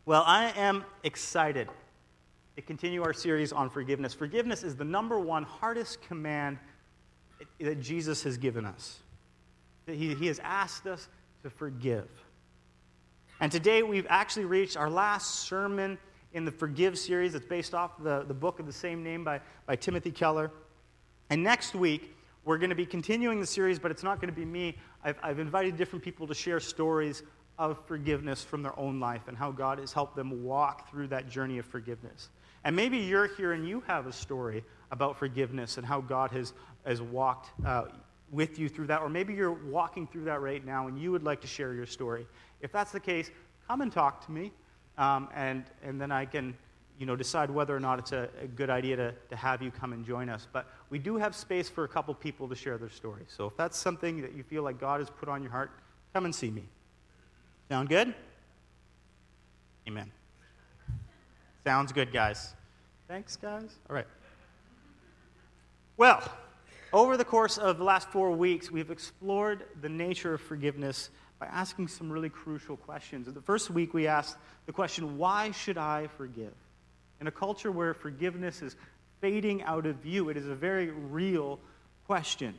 Well, I am excited to continue our series on forgiveness. Forgiveness is the number one hardest command that Jesus has given us. He has asked us to forgive. And today we've actually reached our last sermon in the Forgive series. It's based off the book of the same name by Timothy Keller. And next week, we're going to be continuing the series, but it's not going to be me. I've invited different people to share stories of forgiveness from their own life and how God has helped them walk through that journey of forgiveness. And maybe you're here and you have a story about forgiveness and how God has walked with you through that. Or maybe you're walking through that right now and you would like to share your story. If that's the case, come and talk to me, and then I can decide whether or not it's a good idea to have you come and join us. But we do have space for a couple people to share their story. So if that's something that you feel like God has put on your heart, come and see me. Sound good? Amen. Sounds good, guys. Thanks, guys. All right. Well, over the course of the last 4 weeks, we've explored the nature of forgiveness by asking some really crucial questions. In the first week, we asked the question, why should I forgive? In a culture where forgiveness is fading out of view, it is a very real question.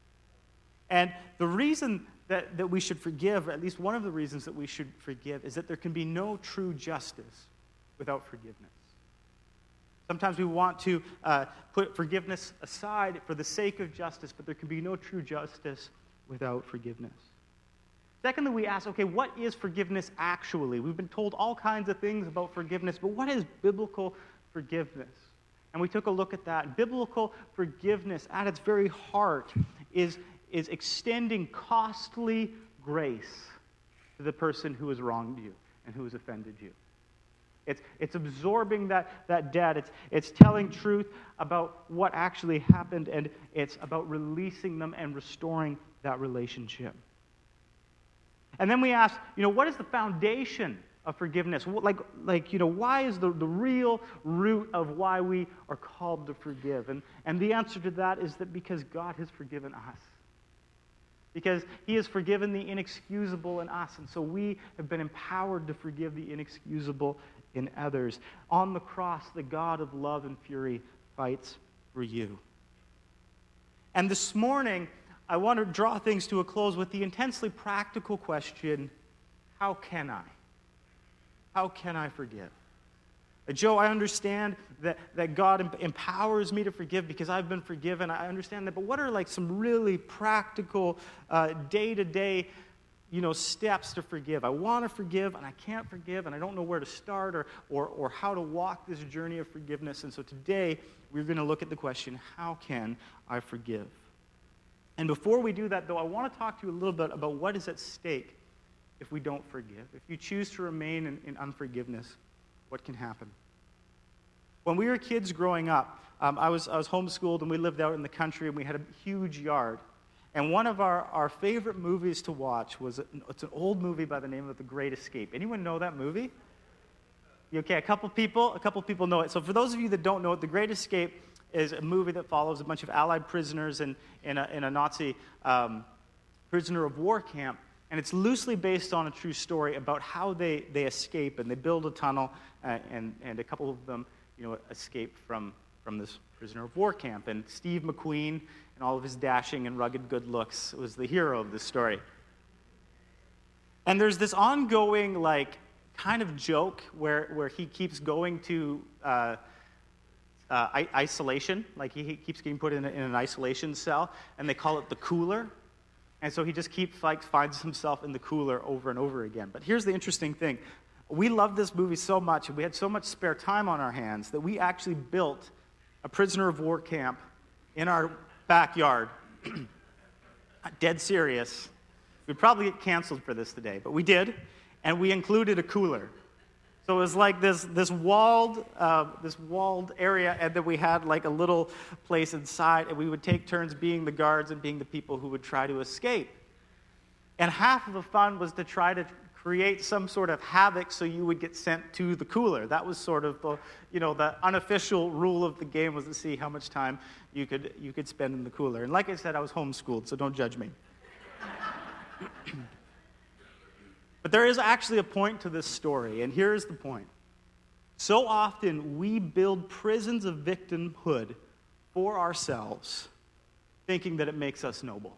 And the reason that we should forgive, or at least one of the reasons that we should forgive, is that there can be no true justice without forgiveness. Sometimes we want to put forgiveness aside for the sake of justice, but there can be no true justice without forgiveness. Secondly, we ask, okay, what is forgiveness actually? We've been told all kinds of things about forgiveness, but what is biblical forgiveness? And we took a look at that. Biblical forgiveness, at its very heart, is extending costly grace to the person who has wronged you and who has offended you. It's absorbing that debt. It's telling truth about what actually happened, and it's about releasing them and restoring that relationship. And then we ask, what is the foundation of forgiveness? Why is the real root of why we are called to forgive? And the answer to that is that because God has forgiven us. Because he has forgiven the inexcusable in us, and so we have been empowered to forgive the inexcusable in others. On the cross, the God of love and fury fights for you. And this morning, I want to draw things to a close with the intensely practical question, how can I? How can I forgive? Joe, I understand that God empowers me to forgive because I've been forgiven. I understand that, but what are some really practical day-to-day steps to forgive? I want to forgive, and I can't forgive, and I don't know where to start or how to walk this journey of forgiveness. And so today, we're going to look at the question, how can I forgive? And before we do that, though, I want to talk to you a little bit about what is at stake if we don't forgive. If you choose to remain in unforgiveness, what can happen? When we were kids growing up, I was homeschooled, and we lived out in the country, and we had a huge yard. And one of our favorite movies to watch it's an old movie by the name of The Great Escape. Anyone know that movie? Okay, a couple people know it. So for those of you that don't know it, The Great Escape is a movie that follows a bunch of Allied prisoners in a Nazi prisoner of war camp. And it's loosely based on a true story about how they escape, and they build a tunnel, and a couple of them, escape from this prisoner of war camp. And Steve McQueen, and all of his dashing and rugged good looks, was the hero of this story. And there's this ongoing, kind of joke where he keeps going to isolation. He keeps getting put in an isolation cell, and they call it the cooler. And so he just finds himself in the cooler over and over again. But here's the interesting thing. We loved this movie so much, and we had so much spare time on our hands, that we actually built a prisoner of war camp in our backyard. Dead serious. We'd probably get canceled for this today, but we did, and we included a cooler. So it was like this walled area, and then we had a little place inside, and we would take turns being the guards and being the people who would try to escape. And half of the fun was to try to create some sort of havoc so you would get sent to the cooler. That was sort of the unofficial rule of the game, was to see how much time you could spend in the cooler. And like I said, I was homeschooled, so don't judge me. But there is actually a point to this story, and here's the point. So often we build prisons of victimhood for ourselves, thinking that it makes us noble.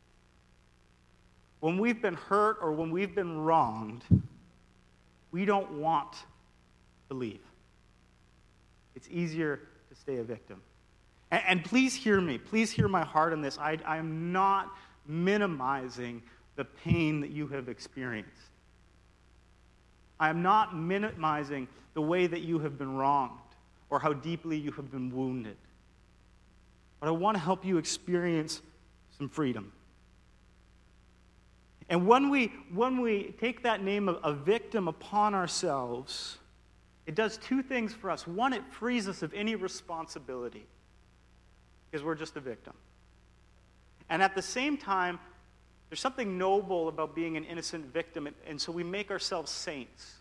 When we've been hurt or when we've been wronged, we don't want to leave. It's easier to stay a victim. And please hear me. Please hear my heart on this. I am not minimizing the pain that you have experienced. I am not minimizing the way that you have been wronged or how deeply you have been wounded. But I want to help you experience some freedom. And when we take that name of a victim upon ourselves, it does two things for us. One, it frees us of any responsibility because we're just a victim. And at the same time, there's something noble about being an innocent victim, and so we make ourselves saints.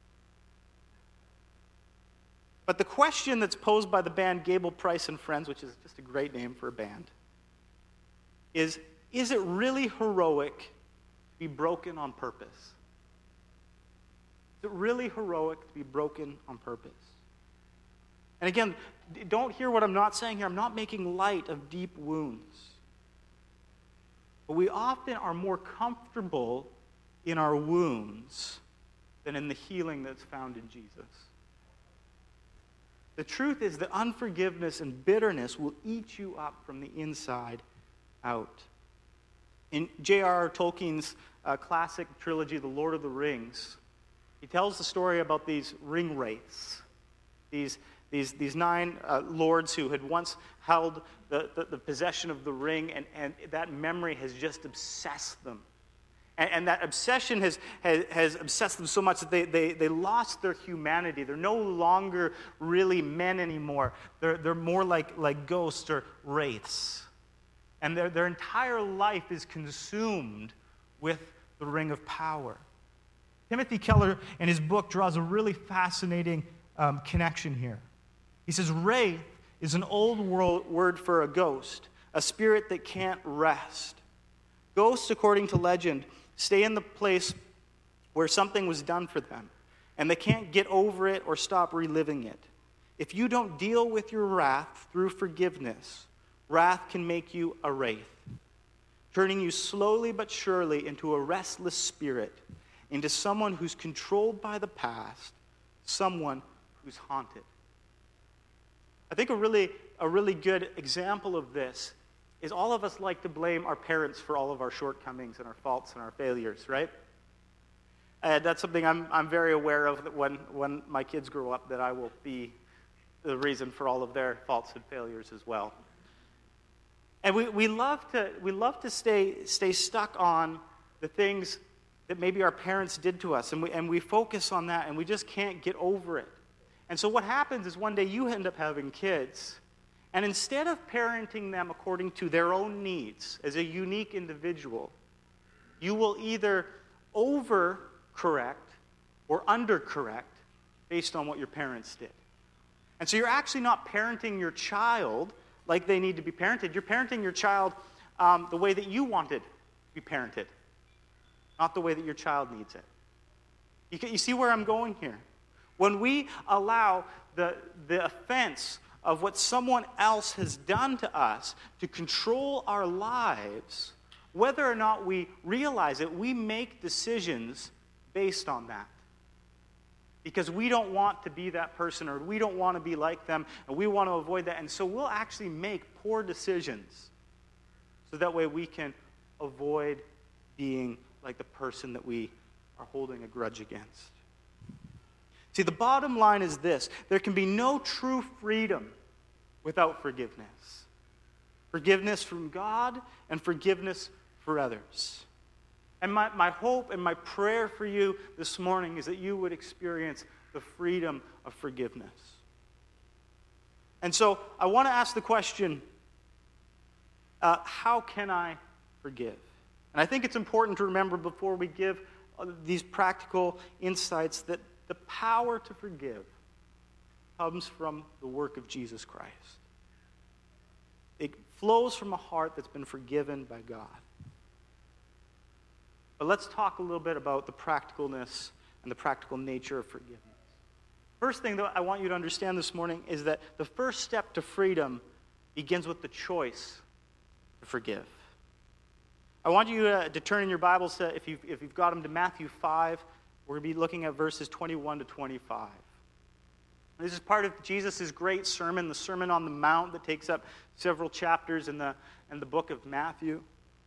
But the question that's posed by the band Gable, Price and Friends, which is just a great name for a band, is it really heroic to be broken on purpose? Is it really heroic to be broken on purpose? And again, don't hear what I'm not saying here. I'm not making light of deep wounds. But we often are more comfortable in our wounds than in the healing that's found in Jesus. The truth is that unforgiveness and bitterness will eat you up from the inside out. In J.R.R. Tolkien's classic trilogy, The Lord of the Rings, he tells the story about these ring wraiths, these 9 lords who had once held the possession of the ring, and that memory has just obsessed them. And that obsession has obsessed them so much that they lost their humanity. They're no longer really men anymore. They're more like ghosts or wraiths. And their entire life is consumed with the ring of power. Timothy Keller, in his book, draws a really fascinating connection here. He says, wraith is an old world word for a ghost, a spirit that can't rest. Ghosts, according to legend, stay in the place where something was done for them, and they can't get over it or stop reliving it. If you don't deal with your wrath through forgiveness, wrath can make you a wraith, turning you slowly but surely into a restless spirit, into someone who's controlled by the past, someone who's haunted. I think a really good example of this is all of us like to blame our parents for all of our shortcomings and our faults and our failures, right? That's something I'm very aware of, that when my kids grow up, that I will be the reason for all of their faults and failures as well. And we love to stay stuck on the things that maybe our parents did to us, and we focus on that, and we just can't get over it. And so what happens is one day you end up having kids, and instead of parenting them according to their own needs as a unique individual, you will either overcorrect or undercorrect based on what your parents did. And so you're actually not parenting your child like they need to be parented. You're parenting your child the way that you wanted to be parented, not the way that your child needs it. You see where I'm going here? When we allow the offense of what someone else has done to us to control our lives, whether or not we realize it, we make decisions based on that. Because we don't want to be that person, or we don't want to be like them, and we want to avoid that. And so we'll actually make poor decisions so that way we can avoid being like the person that we are holding a grudge against. See, the bottom line is this: there can be no true freedom without forgiveness. Forgiveness from God and forgiveness for others. And my hope and my prayer for you this morning is that you would experience the freedom of forgiveness. And so I want to ask the question, how can I forgive? And I think it's important to remember before we give these practical insights that the power to forgive comes from the work of Jesus Christ. It flows from a heart that's been forgiven by God. But let's talk a little bit about the practicalness and the practical nature of forgiveness. First thing that I want you to understand this morning is that the first step to freedom begins with the choice to forgive. I want you to turn in your Bibles to, if you've got them, to Matthew 5. We're going to be looking at verses 21 to 25. This is part of Jesus' great sermon, the Sermon on the Mount, that takes up several chapters in the book of Matthew.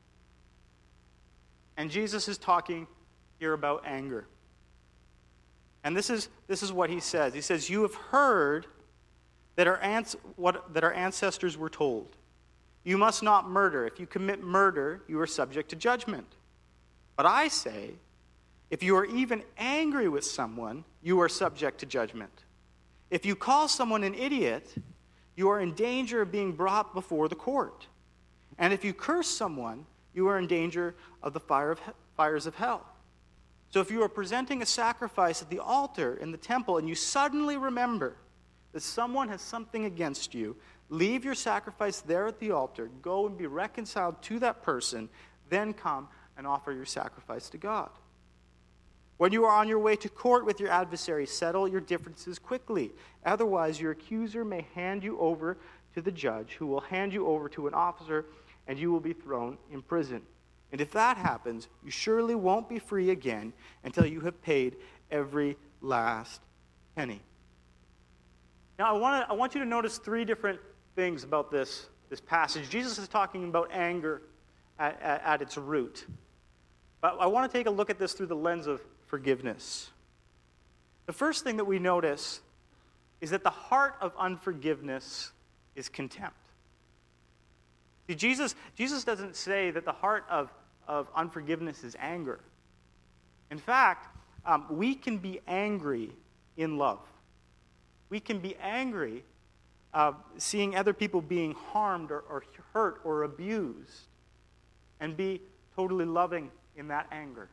And Jesus is talking here about anger. And this is what he says. He says, "You have heard that our ancestors were told. You must not murder. If you commit murder, you are subject to judgment. But I say, if you are even angry with someone, you are subject to judgment. If you call someone an idiot, you are in danger of being brought before the court. And if you curse someone, you are in danger of the fires of hell. So if you are presenting a sacrifice at the altar in the temple and you suddenly remember that someone has something against you, leave your sacrifice there at the altar, go and be reconciled to that person, then come and offer your sacrifice to God. When you are on your way to court with your adversary, settle your differences quickly. Otherwise, your accuser may hand you over to the judge, who will hand you over to an officer, and you will be thrown in prison. And if that happens, you surely won't be free again until you have paid every last penny." Now, I want you to notice three different things about this passage. Jesus is talking about anger at its root. But I want to take a look at this through the lens of forgiveness. The first thing that we notice is that the heart of unforgiveness is contempt. See, Jesus doesn't say that the heart of unforgiveness is anger. In fact, we can be angry in love. We can be angry seeing other people being harmed or hurt or abused and be totally loving in that anger.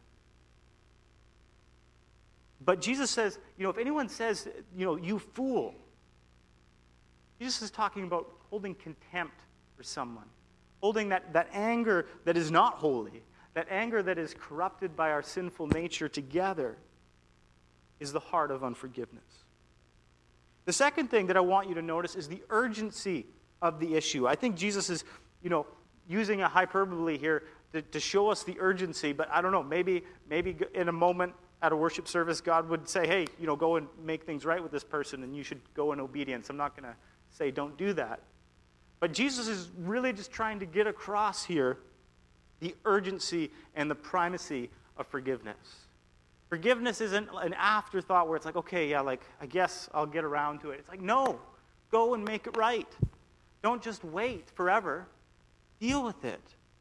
But Jesus says, if anyone says, you fool, Jesus is talking about holding contempt for someone. Holding that anger that is not holy, that anger that is corrupted by our sinful nature together, is the heart of unforgiveness. The second thing that I want you to notice is the urgency of the issue. I think Jesus is, using a hyperbole here to show us the urgency, but I don't know, maybe in a moment at a worship service, God would say, hey, go and make things right with this person, and you should go in obedience. I'm not going to say don't do that. But Jesus is really just trying to get across here the urgency and the primacy of forgiveness. Forgiveness isn't an afterthought where it's like, okay, yeah, I guess I'll get around to it. It's like, no, go and make it right. Don't just wait forever. Deal with it.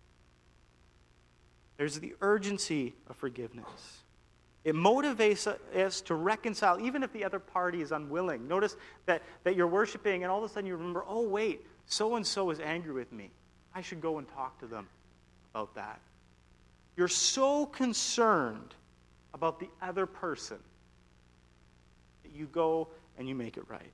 There's the urgency of forgiveness. It motivates us to reconcile, even if the other party is unwilling. Notice that you're worshiping, and all of a sudden you remember, oh, wait, so-and-so is angry with me. I should go and talk to them about that. You're so concerned about the other person that you go and you make it right.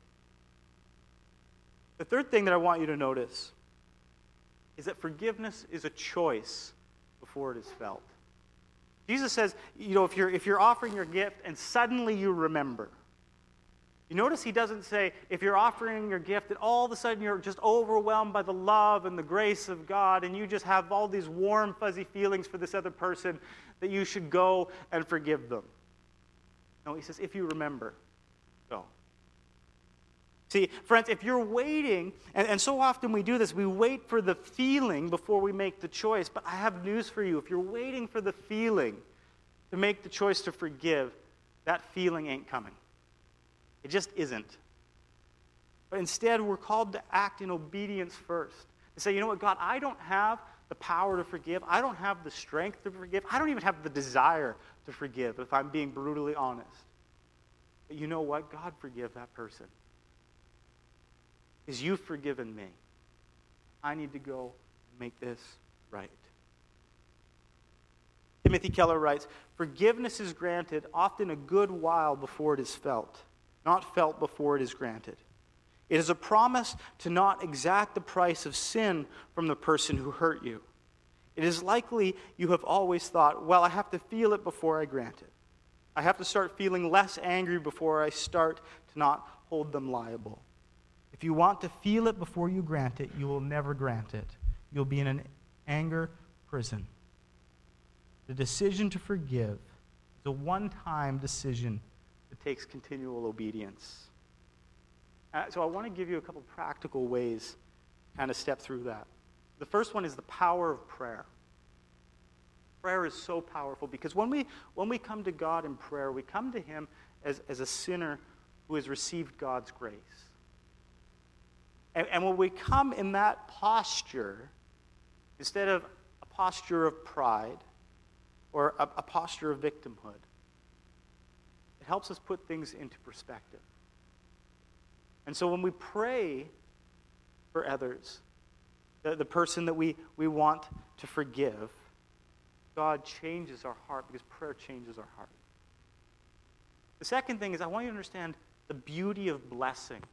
The third thing that I want you to notice is that forgiveness is a choice before it is felt. Jesus says, if you're offering your gift and suddenly you remember. You notice he doesn't say, if you're offering your gift and all of a sudden you're just overwhelmed by the love and the grace of God and you just have all these warm, fuzzy feelings for this other person, that you should go and forgive them. No, he says, if you remember, go. See, friends, if you're waiting, and so often we do this, we wait for the feeling before we make the choice. But I have news for you. If you're waiting for the feeling to make the choice to forgive, that feeling ain't coming. It just isn't. But instead, we're called to act in obedience first. To say, you know what, God, I don't have the power to forgive. I don't have the strength to forgive. I don't even have the desire to forgive, if I'm being brutally honest. But you know what? God, forgive that person. Because you've forgiven me. I need to go and make this right. Timothy Keller writes, forgiveness is granted often a good while before it is felt, not felt before it is granted. It is a promise to not exact the price of sin from the person who hurt you. It is likely you have always thought, well, I have to feel it before I grant it. I have to start feeling less angry before I start to not hold them liable. If you want to feel it before you grant it, you will never grant it. You'll be in an anger prison. The decision to forgive is a one-time decision that takes continual obedience. So I want to give you a couple practical ways to kind of step through that. The first one is the power of prayer. Prayer is so powerful because when we come to God in prayer, we come to him as a sinner who has received God's grace. And when we come in that posture, instead of a posture of pride or a posture of victimhood, it helps us put things into perspective. And so when we pray for others, the person that we want to forgive, God changes our heart because prayer changes our heart. The second thing is I want you to understand the beauty of blessing.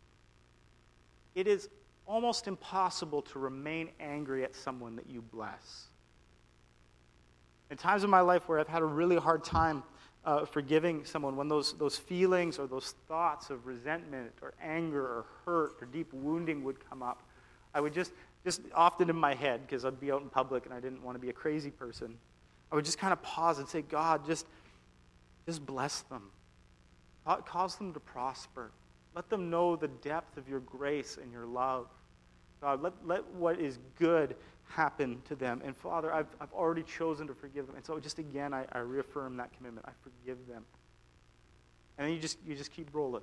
It is almost impossible to remain angry at someone that you bless. In times of my life where I've had a really hard time forgiving someone, when those feelings or those thoughts of resentment or anger or hurt or deep wounding would come up, I would just often in my head, because I'd be out in public and I didn't want to be a crazy person, I would just kind of pause and say, God, just bless them. Cause them to prosper. Let them know the depth of your grace and your love. God, let what is good happen to them. And Father, I've already chosen to forgive them. And so just again, I reaffirm that commitment. I forgive them. And then you just keep rolling.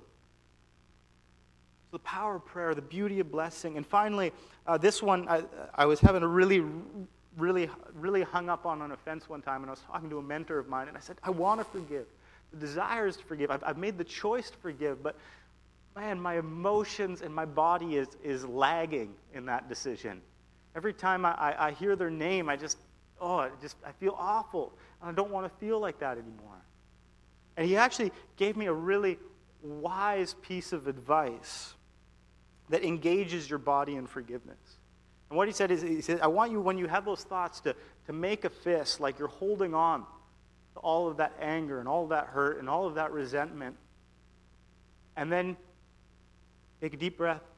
So the power of prayer, the beauty of blessing. And finally, this one, I was having a really hung up on an offense one time, and I was talking to a mentor of mine, and I said, I want to forgive. The desire is to forgive. I've made the choice to forgive, but man, my emotions and my body is lagging in that decision. Every time I hear their name, I feel awful, and I don't want to feel like that anymore. And he actually gave me a really wise piece of advice that engages your body in forgiveness. And what he said is, I want you, when you have those thoughts, to make a fist like you're holding on to all of that anger and all of that hurt and all of that resentment. And then take a deep breath.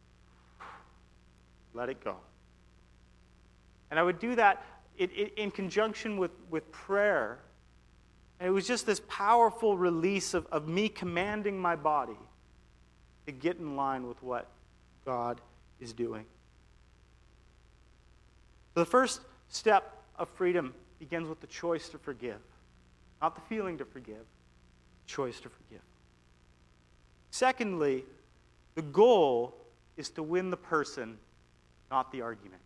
Let it go. And I would do that in conjunction with prayer. And it was just this powerful release of me commanding my body to get in line with what God is doing. So the first step of freedom begins with the choice to forgive. Not the feeling to forgive, choice to forgive. Secondly, the goal is to win the person, not the argument.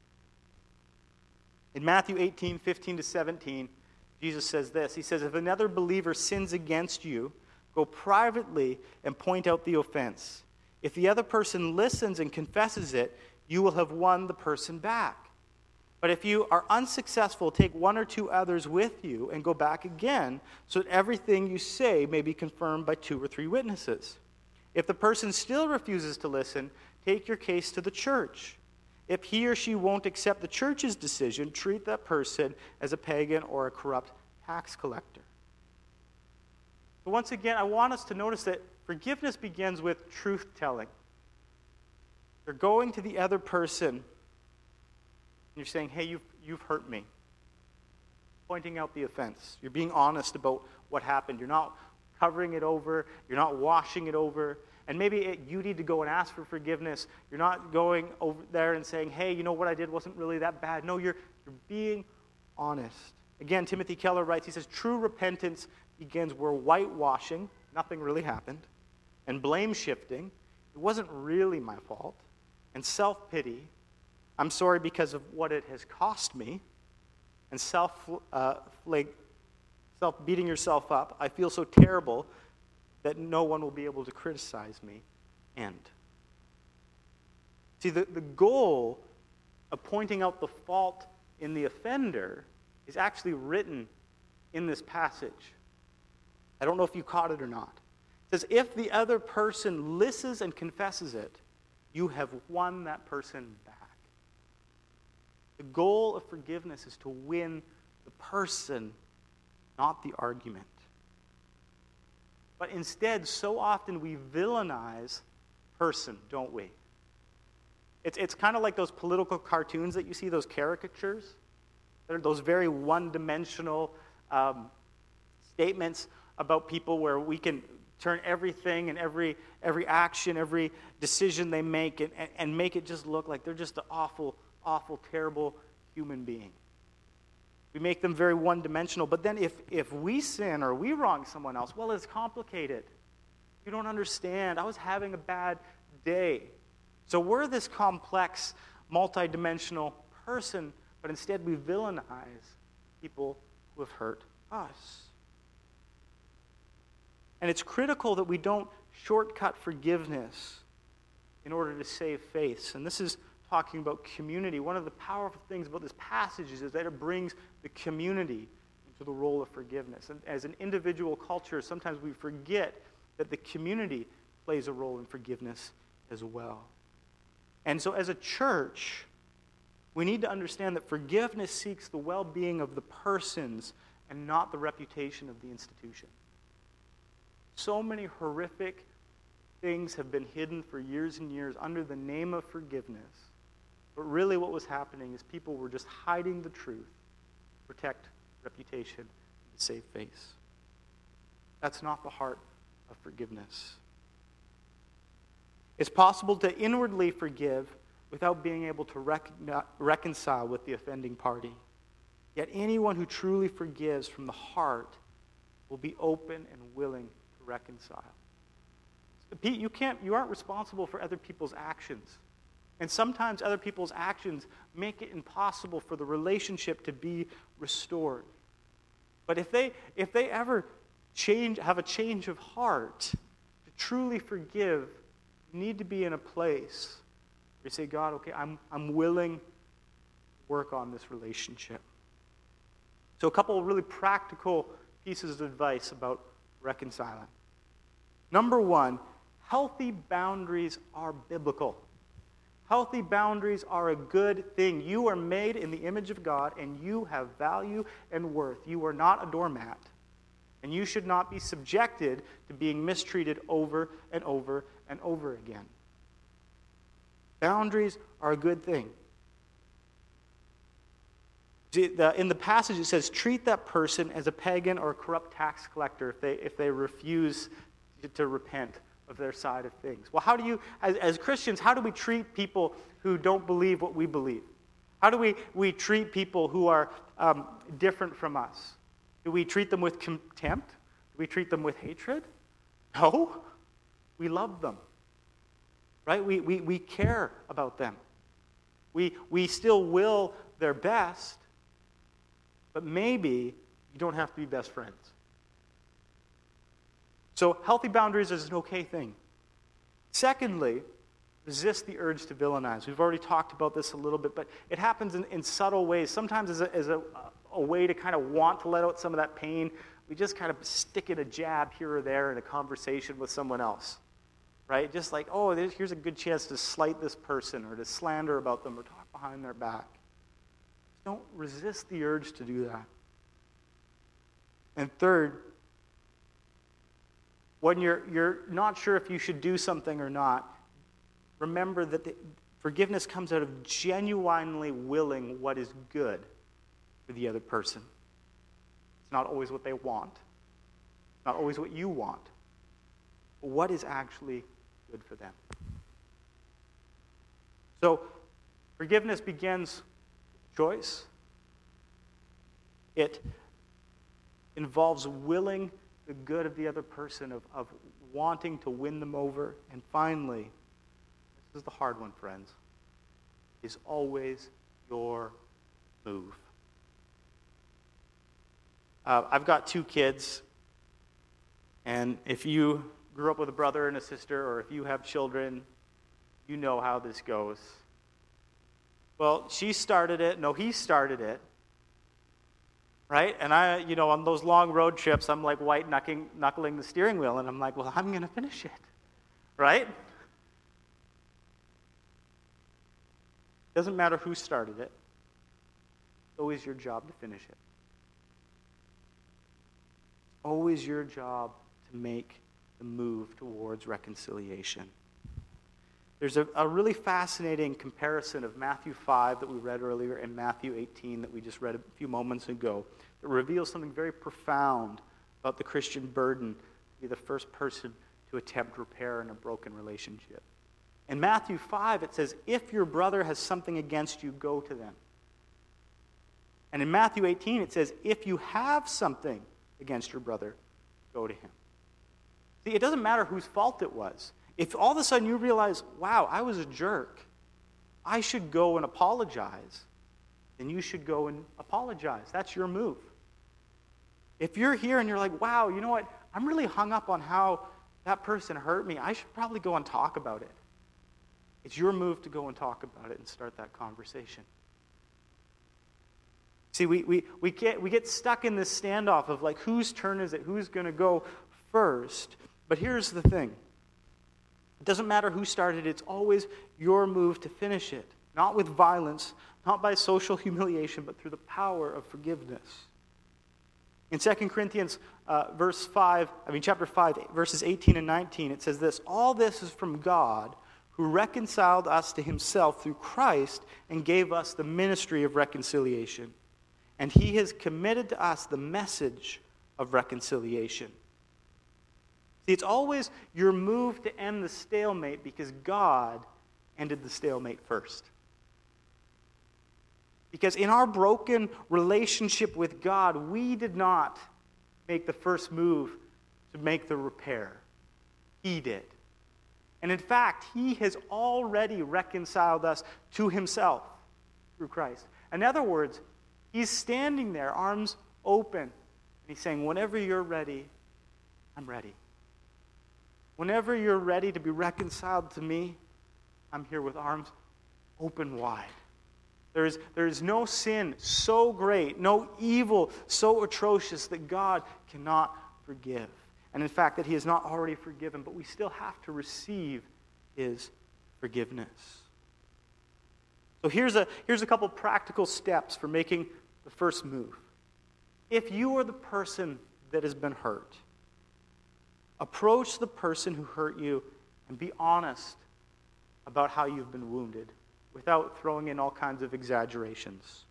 In Matthew 18:15-17, Jesus says this. He says, if another believer sins against you, go privately and point out the offense. If the other person listens and confesses it, you will have won the person back. But if you are unsuccessful, take one or two others with you and go back again, so that everything you say may be confirmed by 2 or 3 witnesses. If the person still refuses to listen, take your case to the church. If he or she won't accept the church's decision, treat that person as a pagan or a corrupt tax collector. But once again, I want us to notice that forgiveness begins with truth-telling. You're going to the other person, and you're saying, hey, you've hurt me. Pointing out the offense. You're being honest about what happened. You're not covering it over. You're not washing it over. And maybe you need to go and ask for forgiveness. You're not going over there and saying, hey, you know what I did wasn't really that bad. No, you're being honest. Again, Timothy Keller writes, he says, true repentance begins where whitewashing, nothing really happened, and blame shifting, it wasn't really my fault, and self-pity, I'm sorry because of what it has cost me, and self-beating yourself up, I feel so terrible that no one will be able to criticize me, end. See, the goal of pointing out the fault in the offender is actually written in this passage. I don't know if you caught it or not. It says, if the other person listens and confesses it, you have won that person back. The goal of forgiveness is to win the person, not the argument. But instead, so often we villainize person, don't we? It's kind of like those political cartoons that you see, those caricatures. They're those very one-dimensional statements about people where we can turn everything and every action, every decision they make and make it just look like they're just an awful, awful, terrible human being. We make them very one-dimensional. But then if we sin or we wrong someone else, well, it's complicated. You don't understand. I was having a bad day. So we're this complex, multi-dimensional person, but instead we villainize people who have hurt us. And it's critical that we don't shortcut forgiveness in order to save face. And this is talking about community. One of the powerful things about this passage is that it brings the community into the role of forgiveness. And as an individual culture, sometimes we forget that the community plays a role in forgiveness as well. And so as a church, we need to understand that forgiveness seeks the well-being of the persons and not the reputation of the institution. So many horrific things have been hidden for years and years under the name of forgiveness. But really what was happening is people were just hiding the truth to protect reputation and to save face. That's not the heart of forgiveness. It's possible to inwardly forgive without being able to reconcile with the offending party. Yet anyone who truly forgives from the heart will be open and willing to reconcile. Pete, you aren't responsible for other people's actions. And sometimes other people's actions make it impossible for the relationship to be restored. But if they ever have a change of heart to truly forgive, you need to be in a place where you say, God, okay, I'm willing to work on this relationship. So a couple of really practical pieces of advice about reconciling. Number one, healthy boundaries are biblical. Healthy boundaries are a good thing. You are made in the image of God, and you have value and worth. You are not a doormat, and you should not be subjected to being mistreated over and over and over again. Boundaries are a good thing. In the passage it says, treat that person as a pagan or a corrupt tax collector if they refuse to repent of their side of things. Well, how do you, as Christians, how do we treat people who don't believe what we believe? How do we treat people who are different from us? Do we treat them with contempt? Do we treat them with hatred? No. We love them. Right? We care about them. We still will their best, but maybe you don't have to be best friends. So healthy boundaries is an okay thing. Secondly, resist the urge to villainize. We've already talked about this a little bit, but it happens in subtle ways. Sometimes as a way to kind of want to let out some of that pain, we just kind of stick in a jab here or there in a conversation with someone else. Right? Just like, oh, here's a good chance to slight this person or to slander about them or talk behind their back. Don't resist the urge to do that. And third, when you're not sure if you should do something or not, remember that forgiveness comes out of genuinely willing what is good for the other person. It's not always what they want. It's not always what you want. But what is actually good for them. So, forgiveness begins with choice. It involves willing the good of the other person, of wanting to win them over. And finally, this is the hard one, friends, is always your move. I've got 2 kids, and if you grew up with a brother and a sister, or if you have children, you know how this goes. Well, he started it, right? And on those long road trips, I'm like white knuckling the steering wheel, and I'm like, well, I'm going to finish it, right? Doesn't matter who started it. It's always your job to finish it. It's always your job to make the move towards reconciliation. There's a really fascinating comparison of Matthew 5 that we read earlier and Matthew 18 that we just read a few moments ago that reveals something very profound about the Christian burden to be the first person to attempt repair in a broken relationship. In Matthew 5, it says, if your brother has something against you, go to them. And in Matthew 18, it says, if you have something against your brother, go to him. See, it doesn't matter whose fault it was. If all of a sudden you realize, wow, I was a jerk, I should go and apologize, then you should go and apologize. That's your move. If you're here and you're like, wow, you know what, I'm really hung up on how that person hurt me, I should probably go and talk about it. It's your move to go and talk about it and start that conversation. See, we get stuck in this standoff of like, whose turn is it? Who's going to go first? But here's the thing. It doesn't matter who started it. It's always your move to finish it. Not with violence, not by social humiliation, but through the power of forgiveness. In 2 Corinthians chapter 5, verses 18 and 19, it says this, all this is from God, who reconciled us to himself through Christ and gave us the ministry of reconciliation. And he has committed to us the message of reconciliation. See, it's always your move to end the stalemate because God ended the stalemate first. Because in our broken relationship with God, we did not make the first move to make the repair. He did. And in fact, he has already reconciled us to himself through Christ. In other words, he's standing there, arms open, and he's saying, whenever you're ready, I'm ready. Whenever you're ready to be reconciled to me, I'm here with arms open wide. There is no sin so great, no evil so atrocious that God cannot forgive. And in fact, that he has not already forgiven, but we still have to receive his forgiveness. So here's a couple practical steps for making the first move. If you are the person that has been hurt, approach the person who hurt you and be honest about how you've been wounded without throwing in all kinds of exaggerations.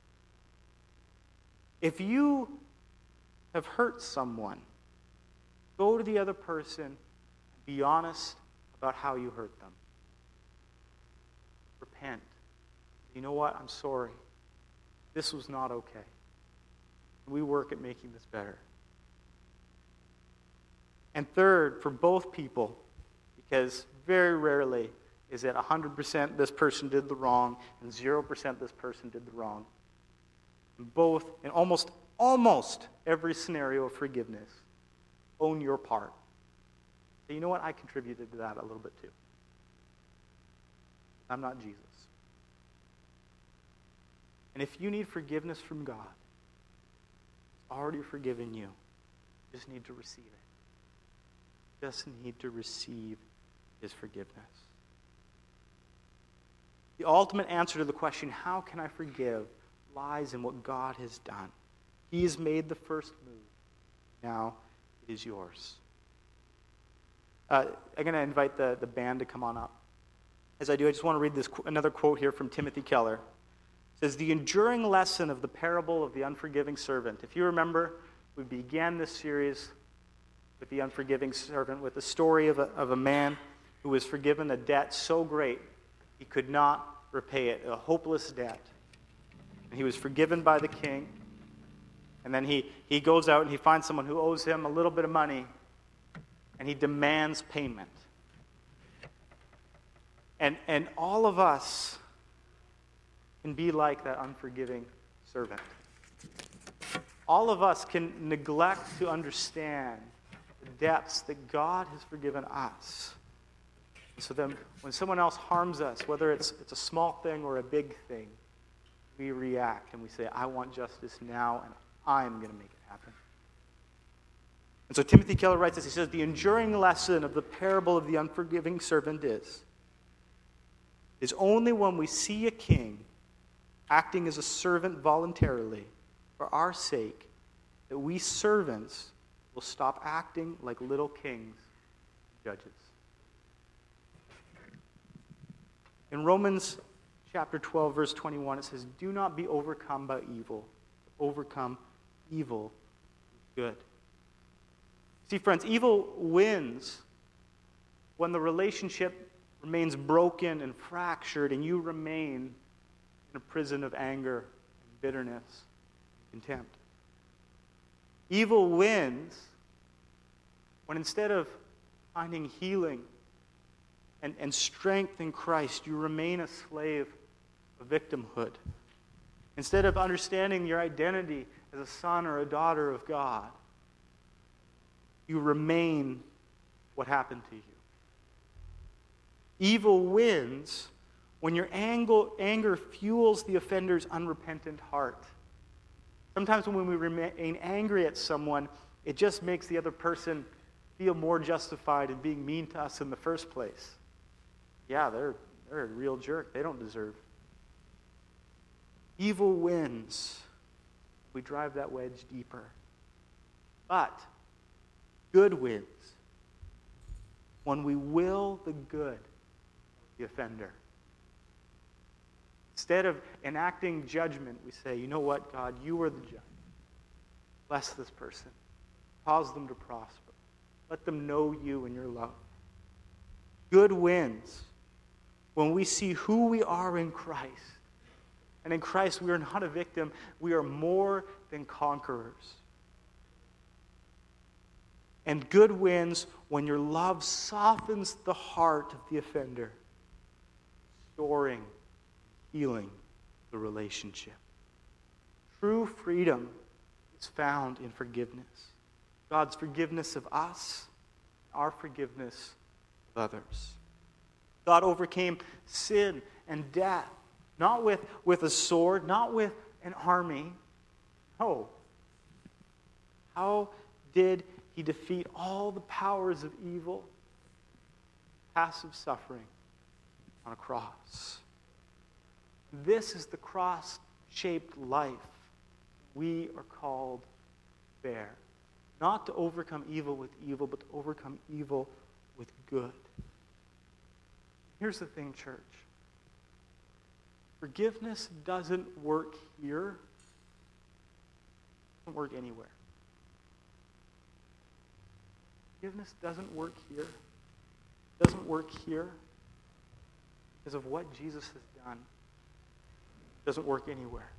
If you have hurt someone, go to the other person and be honest about how you hurt them. Repent. You know what? I'm sorry. This was not okay. We work at making this better. And third, for both people, because very rarely is it 100% this person did the wrong and 0% this person did the wrong. In almost every scenario of forgiveness, own your part. So you know what? I contributed to that a little bit too. I'm not Jesus. And if you need forgiveness from God, He's already forgiven you. You just need to receive it. You just need to receive his forgiveness. The ultimate answer to the question, how can I forgive, lies in what God has done. He has made the first move. Now it is yours. I'm going to invite the band to come on up. As I do, I just want to read another quote here from Timothy Keller. It says, the enduring lesson of the parable of the unforgiving servant. If you remember, we began this series with the unforgiving servant, with the story of a man who was forgiven a debt so great he could not repay it, a hopeless debt. And he was forgiven by the king. And then he goes out and he finds someone who owes him a little bit of money, and he demands payment. And all of us can be like that unforgiving servant. All of us can neglect to understand the depths that God has forgiven us. So then when someone else harms us, whether it's a small thing or a big thing, we react and we say, I want justice now, and I'm going to make it happen. And so Timothy Keller writes this. He says, the enduring lesson of the parable of the unforgiving servant is only when we see a king acting as a servant voluntarily for our sake, that we servants will stop acting like little kings and judges. In Romans chapter 12, verse 21, it says, "Do not be overcome by evil. Overcome evil with good." See, friends, evil wins when the relationship remains broken and fractured and you remain in a prison of anger and bitterness and contempt. Evil wins when instead of finding healing and strength in Christ, you remain a slave of victimhood. Instead of understanding your identity as a son or a daughter of God, you remain what happened to you. Evil wins when your anger fuels the offender's unrepentant heart. Sometimes when we remain angry at someone, it just makes the other person feel more justified in being mean to us in the first place. Yeah, they're a real jerk. They don't deserve. Evil wins. We drive that wedge deeper. But good wins when we will the good of the offender. Instead of enacting judgment, we say, you know what, God, you are the judge. Bless this person. Cause them to prosper. Let them know you and your love. Good wins when we see who we are in Christ. And in Christ, we are not a victim. We are more than conquerors. And good wins when your love softens the heart of the offender, restoring, healing the relationship. True freedom is found in forgiveness. God's forgiveness of us, our forgiveness of others. God overcame sin and death, not with a sword, not with an army. No. How did he defeat all the powers of evil? Passive suffering on a cross. This is the cross-shaped life we are called to bear. Not to overcome evil with evil, but to overcome evil with good. Here's the thing, church. Forgiveness doesn't work here. It doesn't work anywhere. Forgiveness doesn't work here. It doesn't work here because of what Jesus has done. It doesn't work anywhere.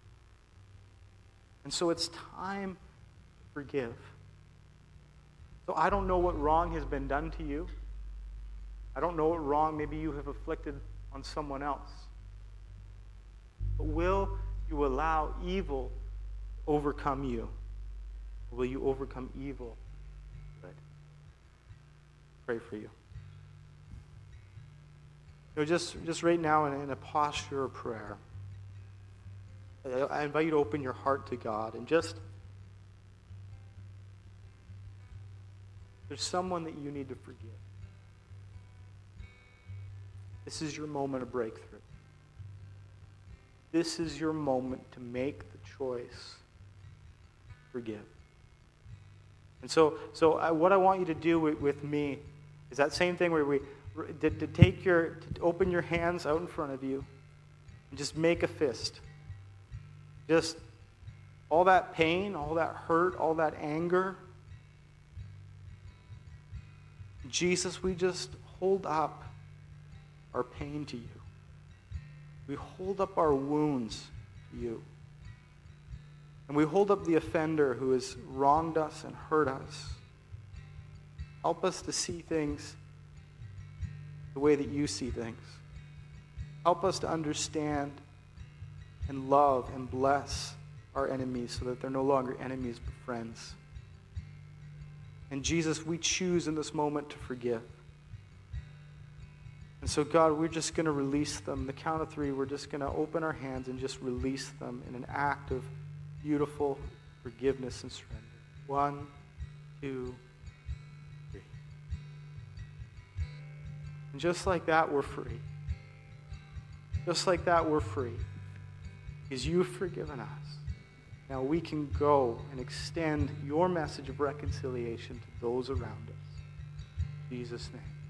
And so it's time to forgive. So I don't know what wrong has been done to you. I don't know what wrong maybe you have inflicted on someone else. But will you allow evil to overcome you? Or will you overcome evil? Good. Pray for you. Just right now in a posture of prayer, I invite you to open your heart to God and just, there's someone that you need to forgive. This is your moment of breakthrough. This is your moment to make the choice to forgive. And so what I want you to do with me is that same thing where to open your hands out in front of you and just make a fist. Just all that pain, all that hurt, all that anger. Jesus, we just hold up our pain to you. We hold up our wounds to you. And we hold up the offender who has wronged us and hurt us. Help us to see things the way that you see things. Help us to understand and love and bless our enemies so that they're no longer enemies but friends. And Jesus, we choose in this moment to forgive. And so, God, we're just going to release them. The count of 3, we're just going to open our hands and just release them in an act of beautiful forgiveness and surrender. 1, 2, 3. And just like that, we're free. Just like that, we're free. because you've forgiven us. Now we can go and extend your message of reconciliation to those around us. In Jesus' name.